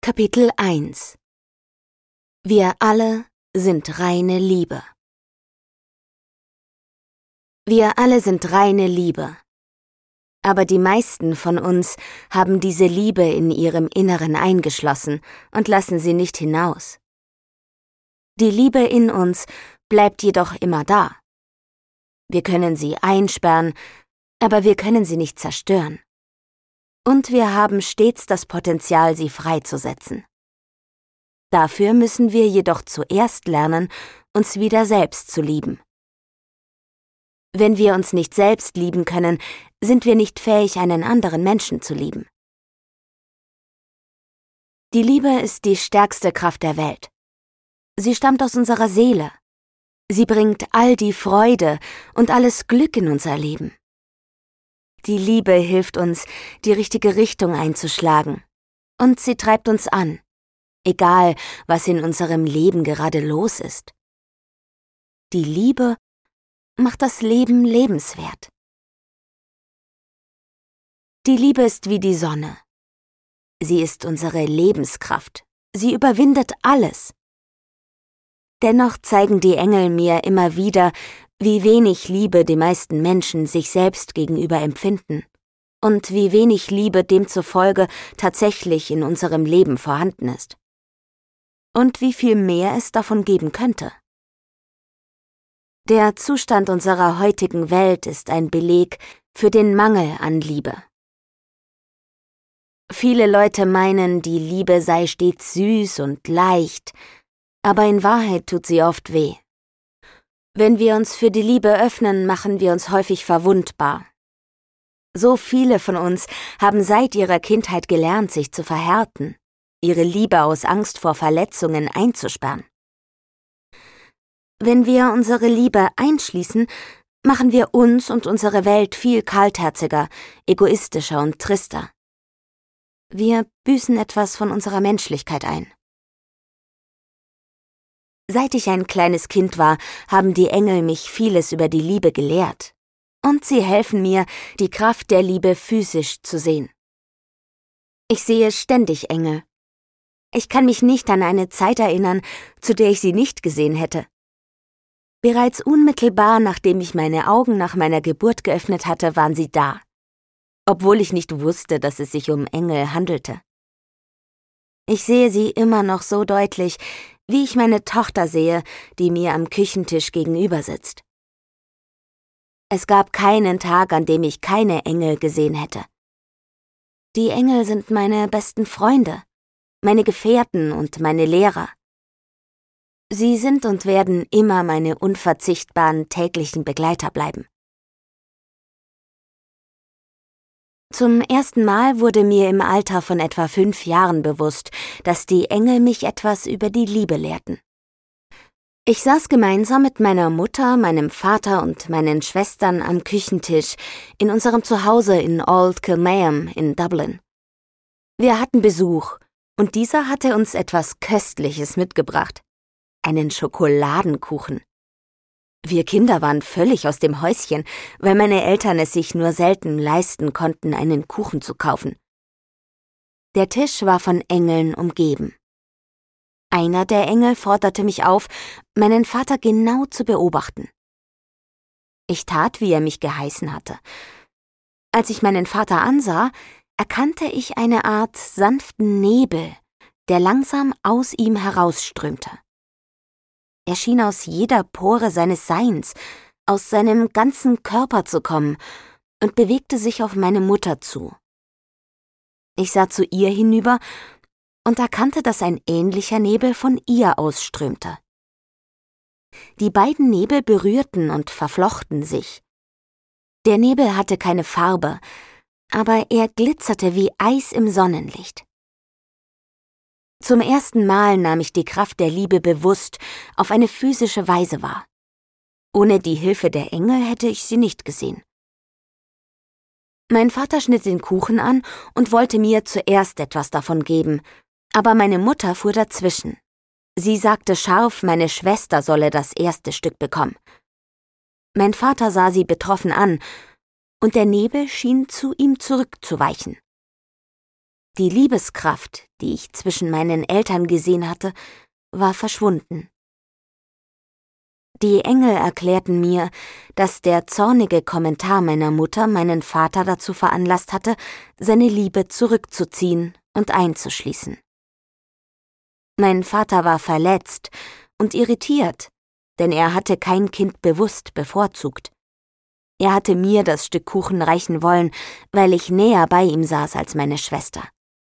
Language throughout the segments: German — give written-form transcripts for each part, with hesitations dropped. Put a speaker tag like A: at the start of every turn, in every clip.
A: Kapitel 1 Wir alle sind reine Liebe. Wir alle sind reine Liebe. Aber die meisten von uns haben diese Liebe in ihrem Inneren eingeschlossen und lassen sie nicht hinaus. Die Liebe in uns bleibt jedoch immer da. Wir können sie einsperren, aber wir können sie nicht zerstören. Und wir haben stets das Potenzial, sie freizusetzen. Dafür müssen wir jedoch zuerst lernen, uns wieder selbst zu lieben. Wenn wir uns nicht selbst lieben können, sind wir nicht fähig, einen anderen Menschen zu lieben. Die Liebe ist die stärkste Kraft der Welt. Sie stammt aus unserer Seele. Sie bringt all die Freude und alles Glück in unser Leben. Die Liebe hilft uns, die richtige Richtung einzuschlagen. Und sie treibt uns an, egal was in unserem Leben gerade los ist. Die Liebe macht das Leben lebenswert. Die Liebe ist wie die Sonne. Sie ist unsere Lebenskraft. Sie überwindet alles. Dennoch zeigen die Engel mir immer wieder, wie wenig Liebe die meisten Menschen sich selbst gegenüber empfinden und wie wenig Liebe demzufolge tatsächlich in unserem Leben vorhanden ist. Und wie viel mehr es davon geben könnte. Der Zustand unserer heutigen Welt ist ein Beleg für den Mangel an Liebe. Viele Leute meinen, die Liebe sei stets süß und leicht, aber in Wahrheit tut sie oft weh. Wenn wir uns für die Liebe öffnen, machen wir uns häufig verwundbar. So viele von uns haben seit ihrer Kindheit gelernt, sich zu verhärten, ihre Liebe aus Angst vor Verletzungen einzusperren. Wenn wir unsere Liebe einschließen, machen wir uns und unsere Welt viel kaltherziger, egoistischer und trister. Wir büßen etwas von unserer Menschlichkeit ein. Seit ich ein kleines Kind war, haben die Engel mich vieles über die Liebe gelehrt. Und sie helfen mir, die Kraft der Liebe physisch zu sehen. Ich sehe ständig Engel. Ich kann mich nicht an eine Zeit erinnern, zu der ich sie nicht gesehen hätte. Bereits unmittelbar, nachdem ich meine Augen nach meiner Geburt geöffnet hatte, waren sie da, obwohl ich nicht wusste, dass es sich um Engel handelte. Ich sehe sie immer noch so deutlich, wie ich meine Tochter sehe, die mir am Küchentisch gegenüber sitzt. Es gab keinen Tag, an dem ich keine Engel gesehen hätte. Die Engel sind meine besten Freunde, meine Gefährten und meine Lehrer. Sie sind und werden immer meine unverzichtbaren täglichen Begleiter bleiben. Zum ersten Mal wurde mir im Alter von etwa 5 Jahren bewusst, dass die Engel mich etwas über die Liebe lehrten. Ich saß gemeinsam mit meiner Mutter, meinem Vater und meinen Schwestern am Küchentisch in unserem Zuhause in Old Kilmainham in Dublin. Wir hatten Besuch und dieser hatte uns etwas Köstliches mitgebracht, einen Schokoladenkuchen. Wir Kinder waren völlig aus dem Häuschen, weil meine Eltern es sich nur selten leisten konnten, einen Kuchen zu kaufen. Der Tisch war von Engeln umgeben. Einer der Engel forderte mich auf, meinen Vater genau zu beobachten. Ich tat, wie er mich geheißen hatte. Als ich meinen Vater ansah, erkannte ich eine Art sanften Nebel, der langsam aus ihm herausströmte. Er schien aus jeder Pore seines Seins, aus seinem ganzen Körper zu kommen und bewegte sich auf meine Mutter zu. Ich sah zu ihr hinüber und erkannte, dass ein ähnlicher Nebel von ihr ausströmte. Die beiden Nebel berührten und verflochten sich. Der Nebel hatte keine Farbe, aber er glitzerte wie Eis im Sonnenlicht. Zum ersten Mal nahm ich die Kraft der Liebe bewusst auf eine physische Weise wahr. Ohne die Hilfe der Engel hätte ich sie nicht gesehen. Mein Vater schnitt den Kuchen an und wollte mir zuerst etwas davon geben, aber meine Mutter fuhr dazwischen. Sie sagte scharf, meine Schwester solle das erste Stück bekommen. Mein Vater sah sie betroffen an, und der Nebel schien zu ihm zurückzuweichen. Die Liebeskraft, die ich zwischen meinen Eltern gesehen hatte, war verschwunden. Die Engel erklärten mir, dass der zornige Kommentar meiner Mutter meinen Vater dazu veranlasst hatte, seine Liebe zurückzuziehen und einzuschließen. Mein Vater war verletzt und irritiert, denn er hatte kein Kind bewusst bevorzugt. Er hatte mir das Stück Kuchen reichen wollen, weil ich näher bei ihm saß als meine Schwester.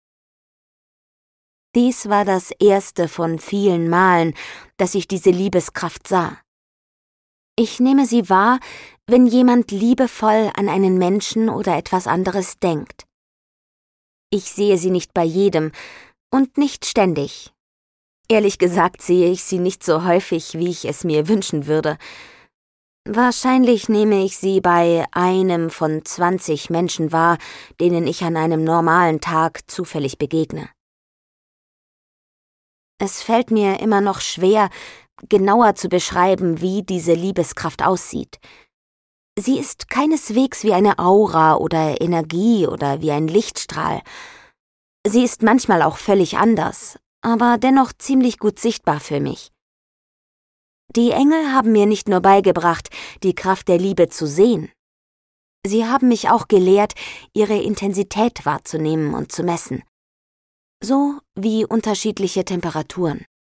A: Dies war das erste von vielen Malen, dass ich diese Liebeskraft sah. Ich nehme sie wahr, wenn jemand liebevoll an einen Menschen oder etwas anderes denkt. Ich sehe sie nicht bei jedem und nicht ständig. Ehrlich gesagt sehe ich sie nicht so häufig, wie ich es mir wünschen würde. Wahrscheinlich nehme ich sie bei einem von 20 Menschen wahr, denen ich an einem normalen Tag zufällig begegne. Es fällt mir immer noch schwer, genauer zu beschreiben, wie diese Liebeskraft aussieht. Sie ist keineswegs wie eine Aura oder Energie oder wie ein Lichtstrahl. Sie ist manchmal auch völlig anders, aber dennoch ziemlich gut sichtbar für mich. Die Engel haben mir nicht nur beigebracht, die Kraft der Liebe zu sehen. Sie haben mich auch gelehrt, ihre Intensität wahrzunehmen und zu messen. So wie unterschiedliche Temperaturen.